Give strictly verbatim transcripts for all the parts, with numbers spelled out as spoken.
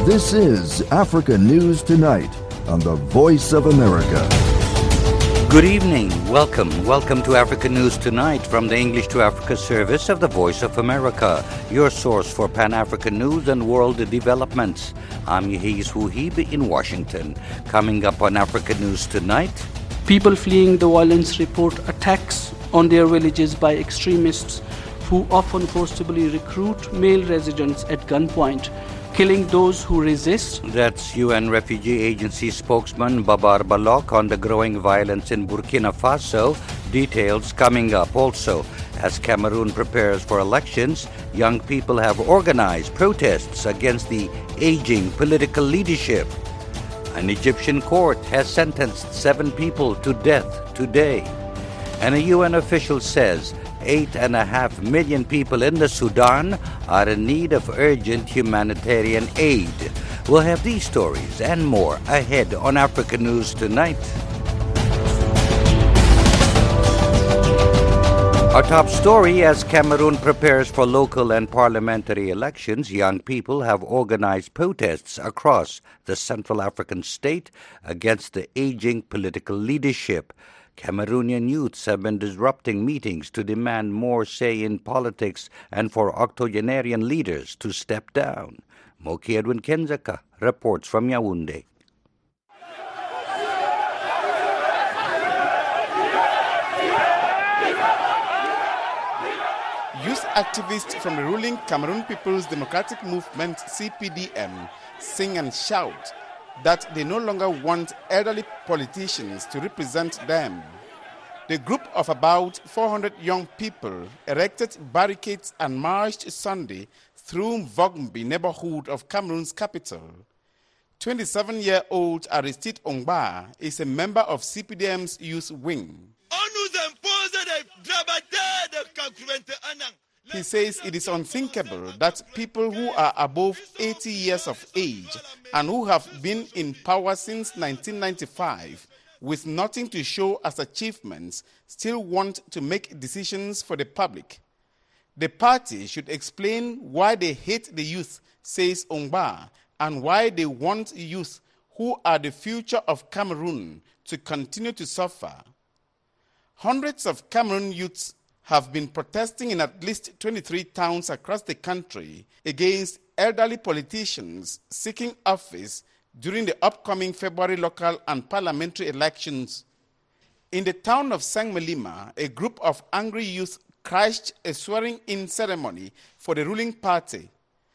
This is Africa News Tonight on the Voice of America. Good evening. Welcome. Welcome to Africa News Tonight from the English to Africa service of the Voice of America, your source for Pan-African news and world developments. I'm Yehiz Huhib in Washington. Coming up on Africa News Tonight. People fleeing the violence report attacks on their villages by extremists who often forcibly recruit male residents at gunpoint, killing those who resist. That's U N Refugee Agency spokesman Babar Baloch on the growing violence in Burkina Faso. Details coming up. Also, as Cameroon prepares for elections, young people have organized protests against the aging political leadership. An Egyptian court has sentenced seven people to death today. And a U N official says eight and a half million people in the Sudan are in need of urgent humanitarian aid. We'll have these stories and more ahead on Africa News Tonight. Our top story: as Cameroon prepares for local and parliamentary elections, young people have organized protests across the Central African state against the aging political leadership. Cameroonian youths have been disrupting meetings to demand more say in politics and for octogenarian leaders to step down. Moki Edwin Kenzaka reports from Yaoundé. Youth activists from the ruling Cameroon People's Democratic Movement, C P D M, sing and shout that they no longer want elderly politicians to represent them. The group of about four hundred young people erected barricades and marched Sunday through Vogmbi neighborhood of Cameroon's capital. twenty-seven-year-old Aristide Ongba is a member of C P D M's youth wing. He says it is unthinkable that people who are above eighty years of age and who have been in power since nineteen ninety-five with nothing to show as achievements still want to make decisions for the public. The party should explain why they hate the youth, says Ongba, and why they want youth who are the future of Cameroon to continue to suffer. Hundreds of Cameroon youths have been protesting in at least twenty-three towns across the country against elderly politicians seeking office during the upcoming February local and parliamentary elections. In the town of Sangmelima, a group of angry youth crashed a swearing-in ceremony for the ruling party.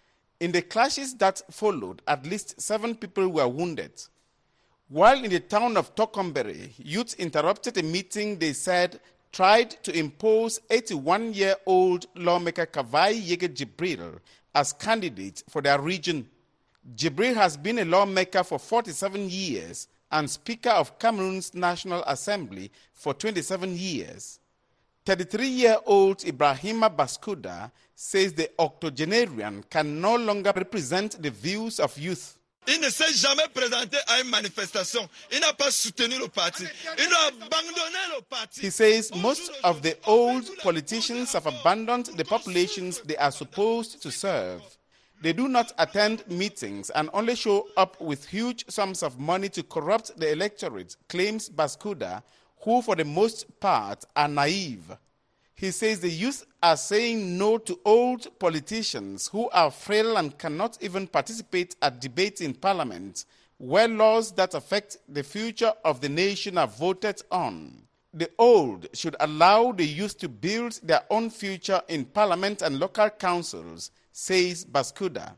In the clashes that followed, at least seven people were wounded. While in the town of Tokombere, youth interrupted a meeting they said tried to impose eighty-one-year-old lawmaker Kavai Yege Jibril as candidate for their region. Jibril has been a lawmaker for forty-seven years and Speaker of Cameroon's National Assembly for twenty-seven years. thirty-three-year-old Ibrahima Baskuda says the octogenarian can no longer represent the views of youth. Il ne s'est jamais présenté à une manifestation. Il n'a pas soutenu le parti. Il a abandonné le parti. He says most of the old politicians have abandoned the populations they are supposed to serve. They do not attend meetings and only show up with huge sums of money to corrupt the electorate, claims Baskuda, who for the most part are naive. He says the youth are saying no to old politicians who are frail and cannot even participate at debates in parliament, where laws that affect the future of the nation are voted on. The old should allow the youth to build their own future in parliament and local councils, says Baskuda.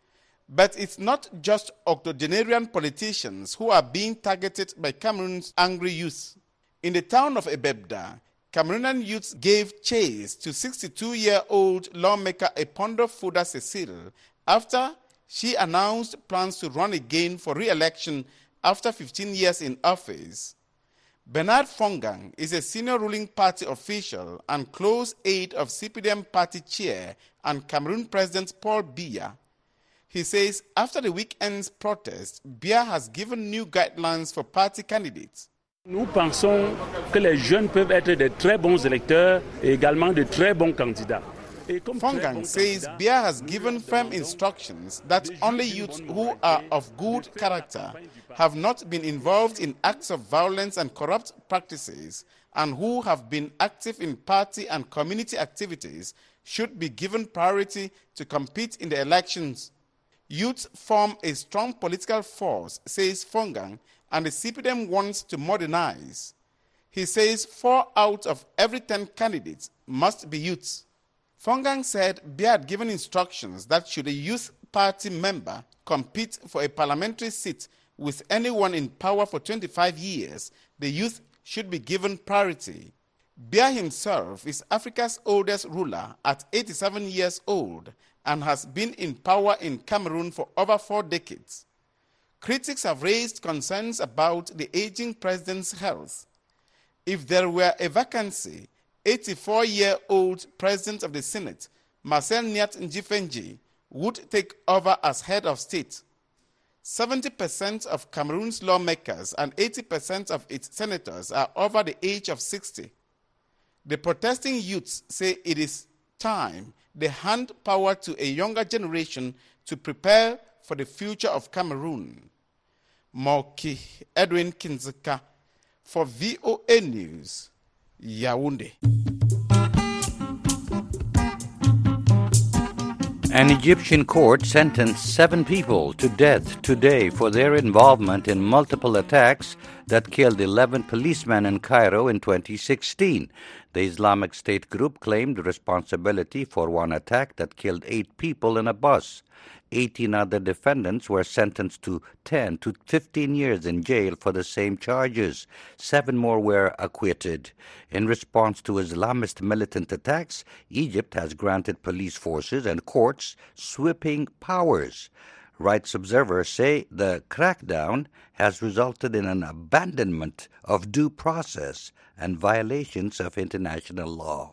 But it's not just octogenarian politicians who are being targeted by Cameroon's angry youth. In the town of Ebebda, Cameroonian youths gave chase to sixty-two-year-old lawmaker Epondo Fuda Cecile after she announced plans to run again for re-election after fifteen years in office. Bernard Fongang is a senior ruling party official and close aide of C P D M party chair and Cameroon President Paul Biya. He says after the weekend's protest, Biya has given new guidelines for party candidates. Nous pensons que les jeunes peuvent être de très bons électeurs et également de très bons candidats. Fongang says Biya has given firm instructions that only youths who are of good character, have not been involved in acts of violence and corrupt practices, and who have been active in party and community activities should be given priority to compete in the elections. Youth form a strong political force, says Fongang, and the C P D M wants to modernize. He says four out of every ten candidates must be youths. Fongang said Biya had given instructions that should a youth party member compete for a parliamentary seat with anyone in power for twenty-five years, the youth should be given priority. Biya himself is Africa's oldest ruler at eighty-seven years old and has been in power in Cameroon for over four decades. Critics have raised concerns about the aging president's health. If there were a vacancy, eighty-four-year-old president of the Senate, Marcel Nyat Njifenji, would take over as head of state. seventy percent of Cameroon's lawmakers and eighty percent of its senators are over the age of sixty. The protesting youths say it is time they hand power to a younger generation to prepare for the future of Cameroon. Moki Edwin Kinzeka for V O A News, Yaoundé. An Egyptian court sentenced seven people to death today for their involvement in multiple attacks that killed eleven policemen in Cairo in twenty sixteen. The Islamic State group claimed responsibility for one attack that killed eight people in a bus. eighteen other defendants were sentenced to ten to fifteen years in jail for the same charges. Seven more were acquitted. In response to Islamist militant attacks, Egypt has granted police forces and courts sweeping powers. Rights observers say the crackdown has resulted in an abandonment of due process and violations of international law.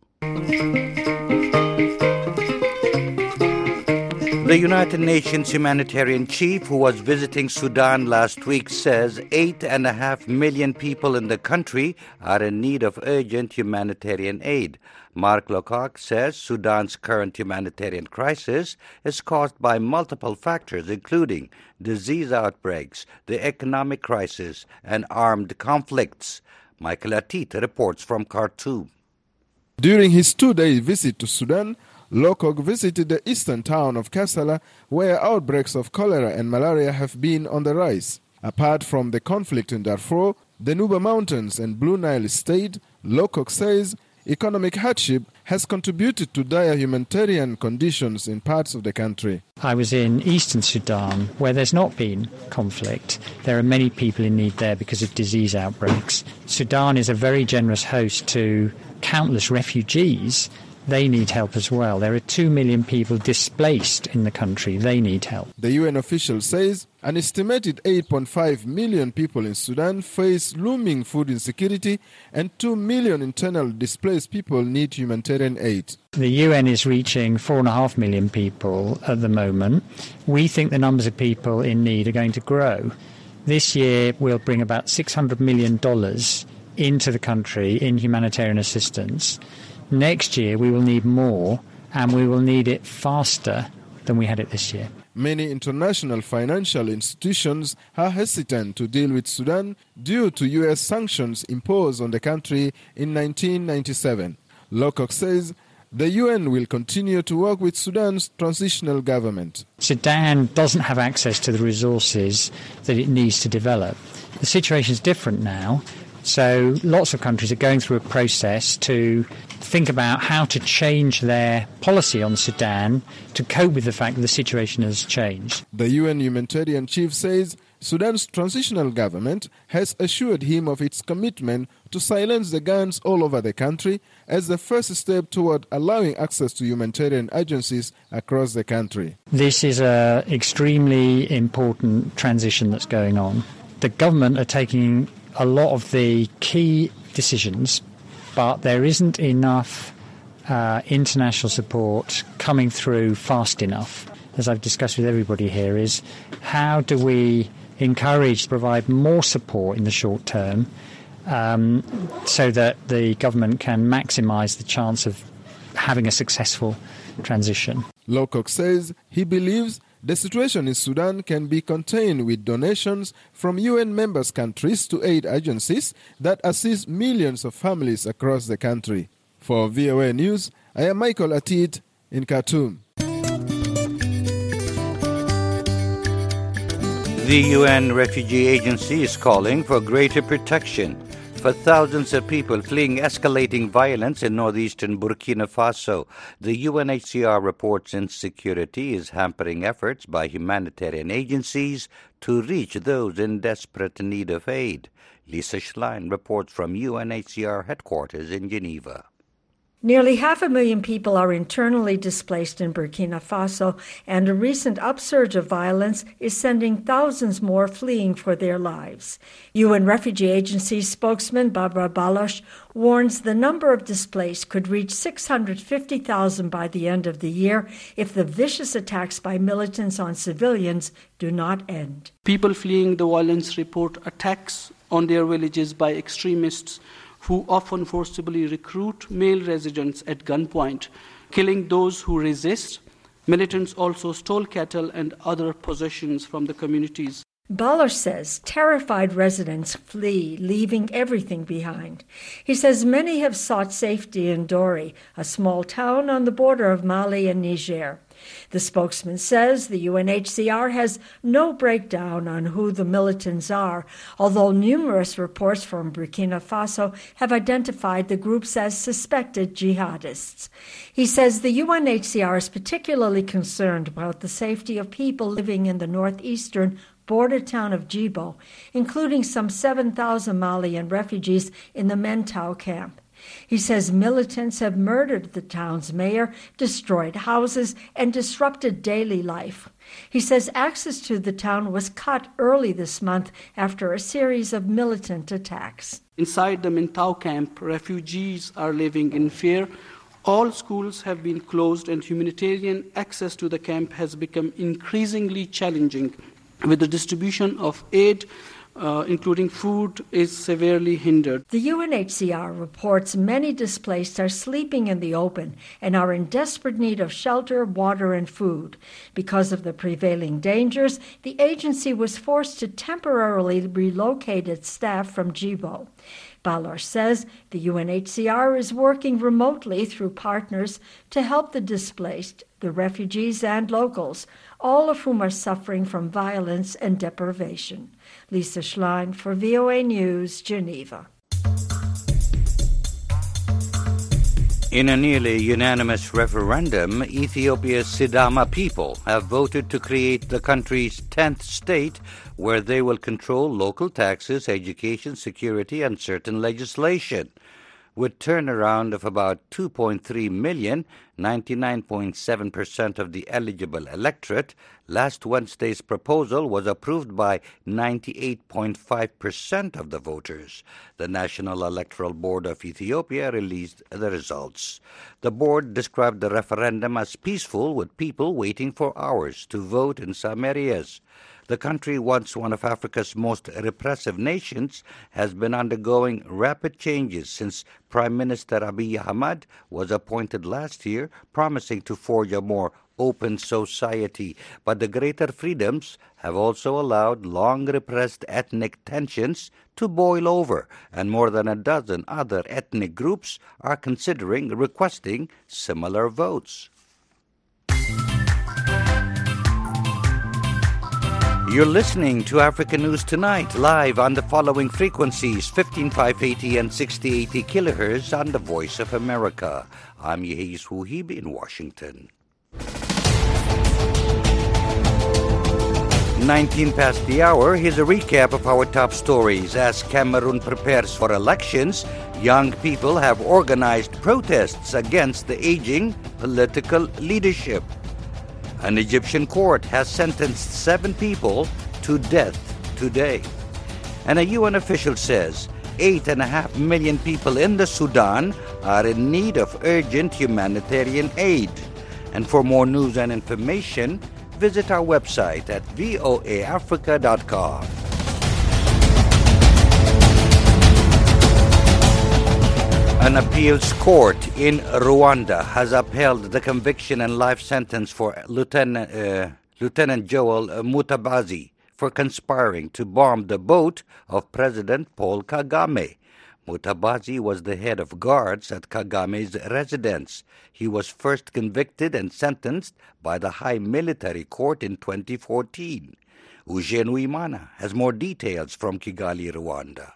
The United Nations humanitarian chief who was visiting Sudan last week says eight and a half million people in the country are in need of urgent humanitarian aid. Mark Lowcock says Sudan's current humanitarian crisis is caused by multiple factors, including disease outbreaks, the economic crisis, and armed conflicts. Michael Atita reports from Khartoum. During his two-day visit to Sudan, Lowcock visited the eastern town of Kassala, where outbreaks of cholera and malaria have been on the rise. Apart from the conflict in Darfur, the Nuba Mountains and Blue Nile State, Lowcock says economic hardship has contributed to dire humanitarian conditions in parts of the country. I was in eastern Sudan, where there's not been conflict. There are many people in need there because of disease outbreaks. Sudan is a very generous host to countless refugees. They need help as well. There are two million people displaced in the country. They need help. The U N official says an estimated eight point five million people in Sudan face looming food insecurity and two million internally displaced people need humanitarian aid. The U N is reaching four and a half million people at the moment. We think the numbers of people in need are going to grow. This year we'll bring about six hundred million dollars into the country in humanitarian assistance. Next year we will need more, and we will need it faster than we had it this year. Many international financial institutions are hesitant to deal with Sudan due to U S sanctions imposed on the country in nineteen ninety-seven. Lowcock says the U N will continue to work with Sudan's transitional government. Sudan doesn't have access to the resources that it needs to develop. The situation is different now. So lots of countries are going through a process to think about how to change their policy on Sudan to cope with the fact that the situation has changed. The U N humanitarian chief says Sudan's transitional government has assured him of its commitment to silence the guns all over the country as the first step toward allowing access to humanitarian agencies across the country. This is an extremely important transition that's going on. The government are taking a lot of the key decisions, but there isn't enough uh, international support coming through fast enough. As I've discussed with everybody here, is how do we encourage, provide more support in the short term um, so that the government can maximise the chance of having a successful transition. Lowcock says he believes the situation in Sudan can be contained with donations from U N members countries to aid agencies that assist millions of families across the country. For V O A News, I am Michael Atid in Khartoum. The U N Refugee Agency is calling for greater protection for thousands of people fleeing escalating violence in northeastern Burkina Faso. The U N H C R reports insecurity is hampering efforts by humanitarian agencies to reach those in desperate need of aid. Lisa Schlein reports from U N H C R headquarters in Geneva. Nearly half a million people are internally displaced in Burkina Faso, and a recent upsurge of violence is sending thousands more fleeing for their lives. U N Refugee Agency spokesman Barbara Baloch warns the number of displaced could reach six hundred fifty thousand by the end of the year if the vicious attacks by militants on civilians do not end. People fleeing the violence report attacks on their villages by extremists who often forcibly recruit male residents at gunpoint, killing those who resist. Militants also stole cattle and other possessions from the communities. Baloch says terrified residents flee, leaving everything behind. He says many have sought safety in Dori, a small town on the border of Mali and Niger. The spokesman says the U N H C R has no breakdown on who the militants are, although numerous reports from Burkina Faso have identified the groups as suspected jihadists. He says the U N H C R is particularly concerned about the safety of people living in the northeastern border town of Djibo, including some seven thousand Malian refugees in the Mentau camp. He says militants have murdered the town's mayor, destroyed houses, and disrupted daily life. He says access to the town was cut early this month after a series of militant attacks. Inside the Mentau camp, refugees are living in fear. All schools have been closed, and humanitarian access to the camp has become increasingly challenging, with the distribution of aid Uh, including food, is severely hindered. The U N H C R reports many displaced are sleeping in the open and are in desperate need of shelter, water, and food. Because of the prevailing dangers, the agency was forced to temporarily relocate its staff from Djibo. Baloch says the U N H C R is working remotely through partners to help the displaced, the refugees, and locals, all of whom are suffering from violence and deprivation. Lisa Schlein for V O A News, Geneva. In a nearly unanimous referendum, Ethiopia's Sidama people have voted to create the country's tenth state, where they will control local taxes, education, security, and certain legislation. With turnaround of about two point three million, ninety-nine point seven percent of the eligible electorate, last Wednesday's proposal was approved by ninety-eight point five percent of the voters. The National Electoral Board of Ethiopia released the results. The board described the referendum as peaceful, with people waiting for hours to vote in some areas. The country, once one of Africa's most repressive nations, has been undergoing rapid changes since Prime Minister Abiy Ahmed was appointed last year, promising to forge a more open society. But the greater freedoms have also allowed long-repressed ethnic tensions to boil over, and more than a dozen other ethnic groups are considering requesting similar votes. You're listening to Africa News Tonight, live on the following frequencies, fifteen five eighty and sixty eighty kilohertz on the Voice of America. I'm Yehis Wuhib in Washington. nineteen past the hour, here's a recap of our top stories. As Cameroon prepares for elections, young people have organized protests against the aging political leadership. An Egyptian court has sentenced seven people to death today. And a U N official says eight and a half million people in the Sudan are in need of urgent humanitarian aid. And for more news and information, visit our website at voa africa dot com. An appeals court in Rwanda has upheld the conviction and life sentence for Lieutenant, uh, Lieutenant Joel Mutabazi for conspiring to bomb the boat of President Paul Kagame. Mutabazi was the head of guards at Kagame's residence. He was first convicted and sentenced by the High Military Court in twenty fourteen. Eugene Uimana has more details from Kigali, Rwanda.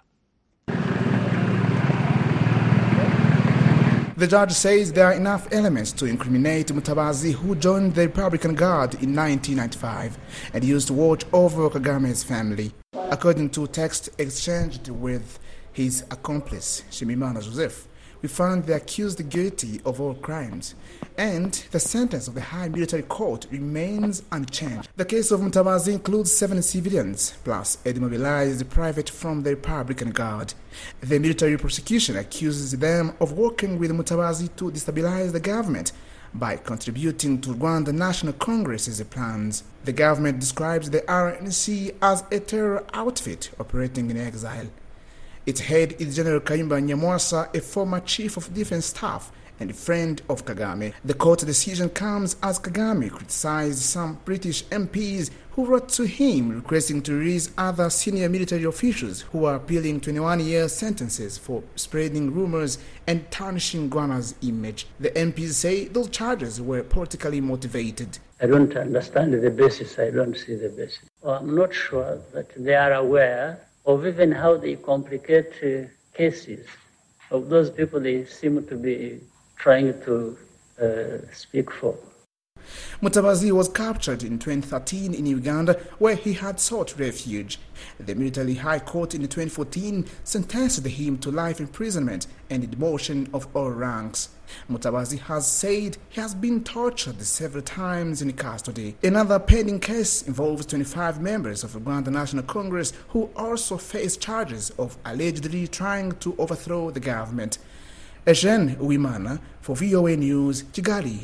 The judge says there are enough elements to incriminate Mutabazi, who joined the Republican Guard in nineteen ninety-five and used to watch over Kagame's family. According to text exchanged with his accomplice, Shimimana Joseph, we found the accused guilty of all crimes, and the sentence of the High Military Court remains unchanged. The case of Mutabazi includes seven civilians, plus a demobilized private from the Republican Guard. The military prosecution accuses them of working with Mutabazi to destabilize the government by contributing to Rwanda National Congress's plans. The government describes the R N C as a terror outfit operating in exile. Its head is General Kayumba Nyamwasa, a former chief of defense staff and a friend of Kagame. The court decision comes as Kagame criticized some British M Ps who wrote to him requesting to release other senior military officials who are appealing twenty-one-year sentences for spreading rumors and tarnishing Rwanda's image. The M Ps say those charges were politically motivated. I don't understand the basis. I don't see the basis. Well, I'm not sure that they are aware of even how they complicate uh, cases of those people they seem to be trying to uh, speak for. Mutabazi was captured in twenty thirteen in Uganda, where he had sought refuge. The military high court in twenty fourteen sentenced him to life imprisonment and demotion of all ranks. Mutabazi has said he has been tortured several times in custody. Another pending case involves twenty-five members of the Rwanda National Congress who also face charges of allegedly trying to overthrow the government. Eugene Uimana for V O A News, Kigali.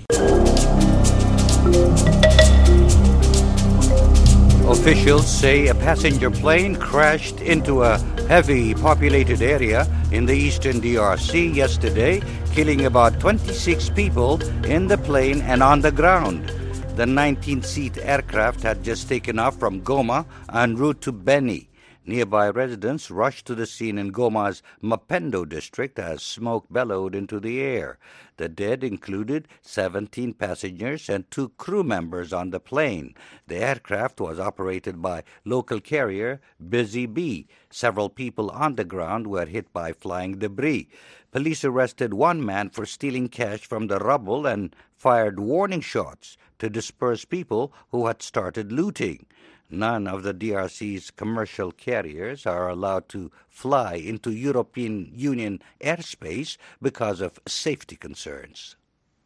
Officials say a passenger plane crashed into a heavy populated area in the eastern D R C yesterday, killing about twenty-six people in the plane and on the ground. The nineteen-seat aircraft had just taken off from Goma en route to Beni. Nearby residents rushed to the scene in Goma's Mapendo district as smoke bellowed into the air. The dead included seventeen passengers and two crew members on the plane. The aircraft was operated by local carrier Busy Bee. Several people on the ground were hit by flying debris. Police arrested one man for stealing cash from the rubble and fired warning shots to disperse people who had started looting. None of the D R C's commercial carriers are allowed to fly into European Union airspace because of safety concerns.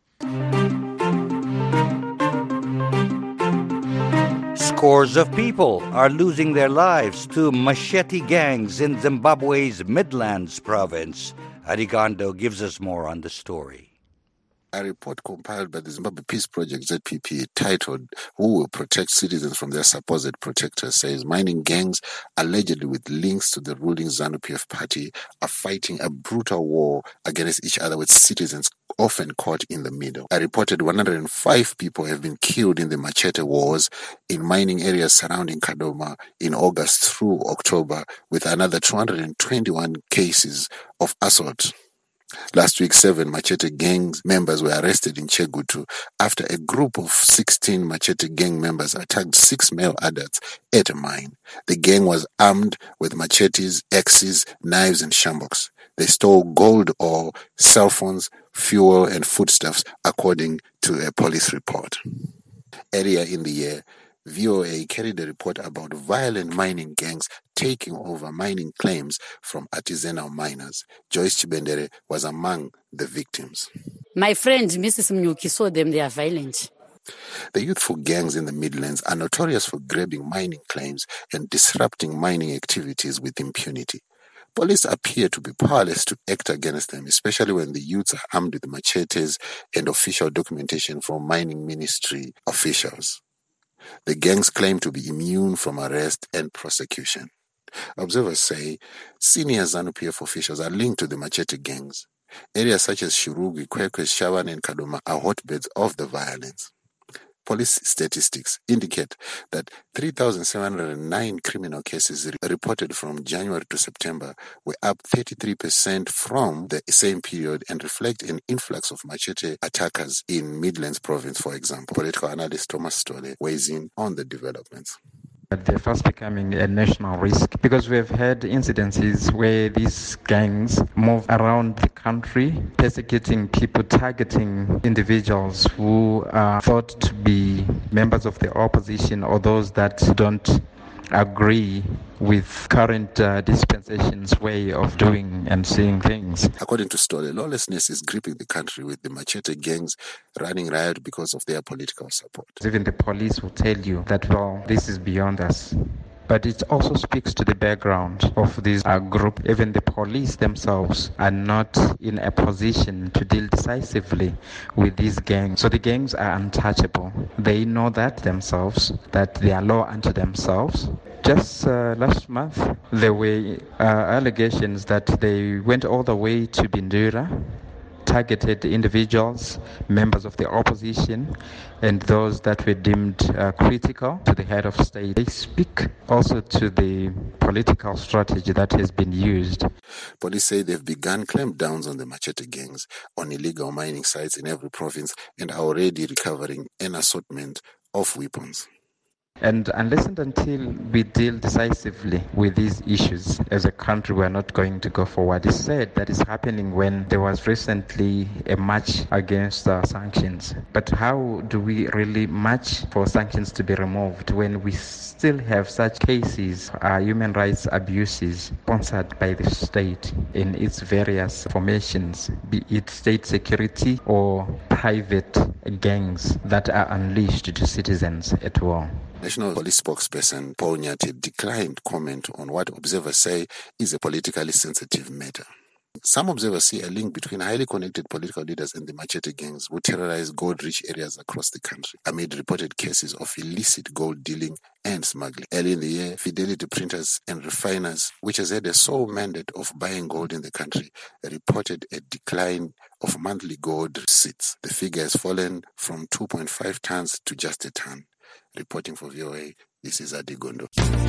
Scores of people are losing their lives to machete gangs in Zimbabwe's Midlands province. Arigondo gives us more on the story. A report compiled by the Zimbabwe Peace Project, Z P P, titled "Who Will Protect Citizens from Their Supposed Protectors," says mining gangs, allegedly with links to the ruling ZANU-P F party, are fighting a brutal war against each other, with citizens often caught in the middle. A reported one hundred five people have been killed in the machete wars in mining areas surrounding Kadoma in August through October, with another two hundred twenty-one cases of assault. Last week, seven Machete gang members were arrested in Chegutu after a group of sixteen Machete gang members attacked six male adults at a mine. The gang was armed with machetes, axes, knives, and shamboks. They stole gold ore, cell phones, fuel, and foodstuffs, according to a police report. Earlier in the year, V O A carried a report about violent mining gangs taking over mining claims from artisanal miners. Joyce Chibendere was among the victims. My friend, Missus Mnyuki, saw them. They are violent. The youthful gangs in the Midlands are notorious for grabbing mining claims and disrupting mining activities with impunity. Police appear to be powerless to act against them, especially when the youths are armed with machetes and official documentation from mining ministry officials. The gangs claim to be immune from arrest and prosecution. Observers say senior ZANU-P F officials are linked to the machete gangs. Areas such as Shurugi, Kwekwe, Shawan, and Kadoma are hotbeds of the violence. Police statistics indicate that three thousand seven hundred nine criminal cases re- reported from January to September were up thirty-three percent from the same period and reflect an influx of machete attackers in Midlands Province, for example. Political analyst Thomas Stole weighs in on the developments. They're fast becoming a national risk because we've had incidences where these gangs move around the country, persecuting people, targeting individuals who are thought to be members of the opposition or those that don't agree with current uh, dispensation's way of doing and seeing things. According to Stolle, lawlessness is gripping the country with the machete gangs running riot because of their political support. Even the police will tell you that, well, this is beyond us. But it also speaks to the background of this uh, group. Even the police themselves are not in a position to deal decisively with these gangs. So the gangs are untouchable. They know that themselves, that they are law unto themselves. Just uh, last month, there were uh, allegations that they went all the way to Bindura, targeted individuals, members of the opposition, and those that were deemed uh, critical to the head of state. They speak also to the political strategy that has been used. Police say they've begun clampdowns on the machete gangs on illegal mining sites in every province and are already recovering an assortment of weapons. And unless and until we deal decisively with these issues as a country, we are not going to go forward. It's sad that is happening when there was recently a march against uh, sanctions. But how do we really march for sanctions to be removed when we still have such cases, uh, human rights abuses sponsored by the state in its various formations, be it state security or private gangs that are unleashed to citizens at will? National Police spokesperson Paul Nyati declined comment on what observers say is a politically sensitive matter. Some observers see a link between highly connected political leaders and the machete gangs who terrorize gold-rich areas across the country amid reported cases of illicit gold dealing and smuggling. Early in the year, Fidelity Printers and Refiners, which has had a sole mandate of buying gold in the country, reported a decline of monthly gold receipts. The figure has fallen from two point five tons to just a ton. Reporting for V O A, this is Adi Gondo.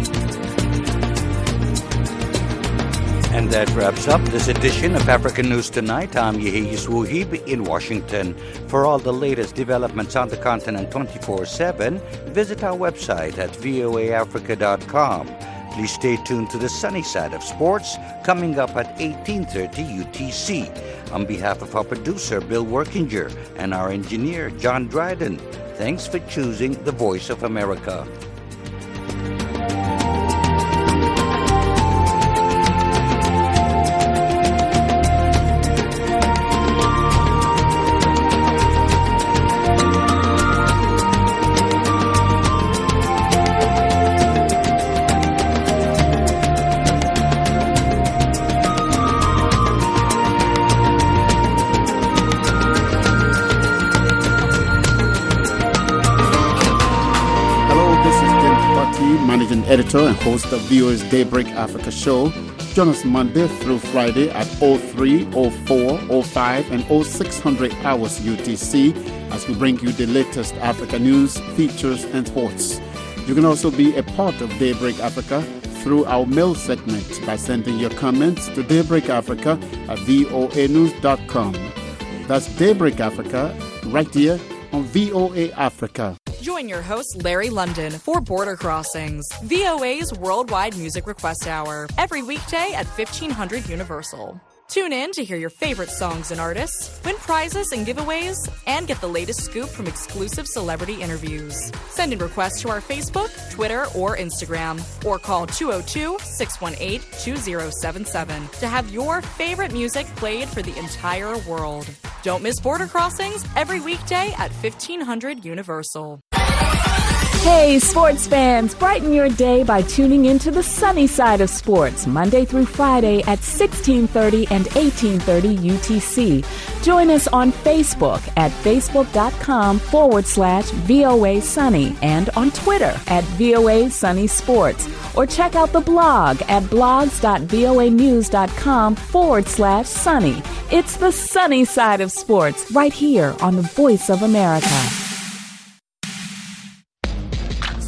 And that wraps up this edition of African News Tonight. I'm Yehis Wuhib in Washington. For all the latest developments on the continent twenty-four seven, visit our website at voa africa dot com. Please stay tuned to the sunny side of sports, coming up at eighteen thirty U T C. On behalf of our producer, Bill Workinger, and our engineer, John Dryden, thanks for choosing the Voice of America. Editor and host of V O A's Daybreak Africa show. Join us Monday through Friday at oh three, oh four, oh five, and oh six hundred hours U T C as we bring you the latest Africa news, features, and sports. You can also be a part of Daybreak Africa through our mail segment by sending your comments to Daybreak Africa at voa news dot com. That's Daybreak Africa right here on V O A Africa. Join your host, Larry London, for Border Crossings, V O A's Worldwide Music Request Hour, every weekday at fifteen hundred Universal. Tune in to hear your favorite songs and artists, win prizes and giveaways, and get the latest scoop from exclusive celebrity interviews. Send in requests to our Facebook, Twitter, or Instagram, or call two oh two, six one eight, two oh seven seven to have your favorite music played for the entire world. Don't miss Border Crossings every weekday at fifteen hundred Universal. Hey, sports fans, brighten your day by tuning into the sunny side of sports, Monday through Friday at sixteen thirty and eighteen thirty U T C. Join us on Facebook at facebook.com forward slash VOA Sunny and on Twitter at VOA Sunny Sports. Or check out the blog at blogs.voanews.com forward slash sunny. It's the sunny side of sports right here on the Voice of America.